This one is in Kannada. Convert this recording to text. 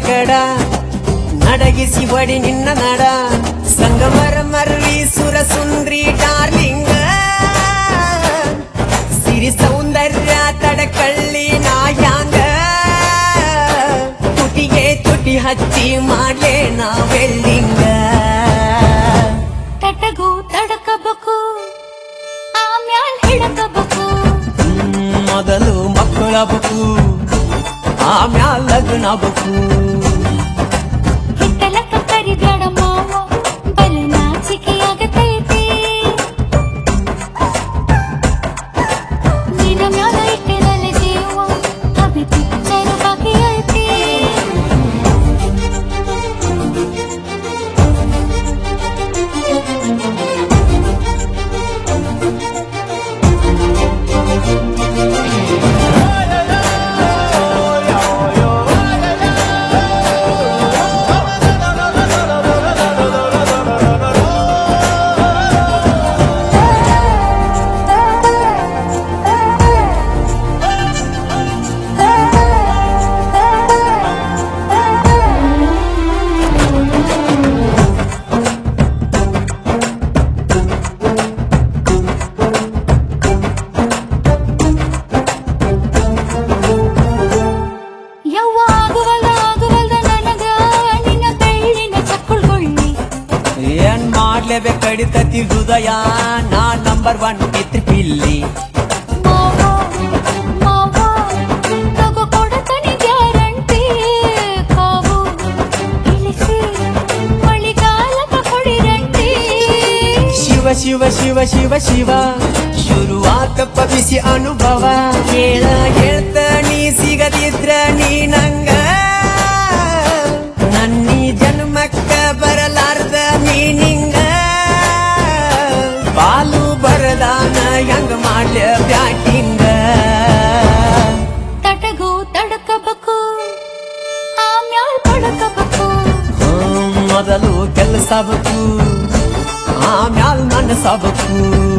ಕಡ ನಡಗಿಸಿ ಒಡಿ ನಿನ್ನ ನಡ ಸಂಗಮರ ಮರ್ರಿ ಸುರ ಸುಂದ್ರಿ ಡಾರ್ಲಿಂಗ ಸಿರಿ ಸೌಂದರ್ಯ ತಡಕಳ್ಳಿ ನಾಯಾಂಗ ತುಟಿಗೆ ತುಟಿ ಹಚ್ಚಿ ಮಾಡ್ಲೆ ನಾವೆಲ್ಲಿಂಗ ತಟಗೂ ತಡಕಬೇಕು ಆಮ್ಯಾಲ್ ಹಿಡಕಬೇಕು ಮೊದಲು ಮಕ್ಕಳಬೇಕು ಆಮ್ಯಾಲ್ ಲಗ್ನಬೇಕು ಹಿತ್ತಲಕ್ಕ ಕರಿಬೇಡ ಮಾವ ಬಲು ನಾಚಿಕೆಯಾಗತೈತಿ ನಿನ್ನ ಮ್ಯಾಲ ಇಟ್ಟಿರಲ್ಲ ಜೀವ ಅಭಿ ಪಿಕ್ಚರ್ ಬಾಕಿ ಐತಿ ಏನ್ ಮಾಡ್ಲೇಬೇಕು ಕಡಿತತಿ ಹೃದಯ ನಾ ನಂಬರ್ 1 ಇತ್ರಿ ಪಿಲ್ಲಿ ಶಿವ ಶಿವ ಶಿವ ಶಿವ ಶಿವ ಶುರುವಾತಪ್ಪ ಬಿಸಿ ಅನುಭವ ಹೇಳ್ತ ನೀ ಸಿಗದಿದ್ರ ನೀ ನಂಗ ನನ್ನೀ ಜನ್ಮಕ್ಕ ಬರಲಾರ್ದ ನೀನಿಂಗ ಬಾಲು ಬರದಾನ ಹೆಂಗ ಮಾಡ್ಲ ಬ್ಯಾಟಿಂಗ ತಟಗೂ ತಡಕಬೇಕು ಆಮ್ಯಾಲ್ ಪಡಕಬೇಕು ಮೊದಲು ಕೆಲಸಬೇಕು ಆಮ್ಯಾಲ್ ಮನಸಬೇಕು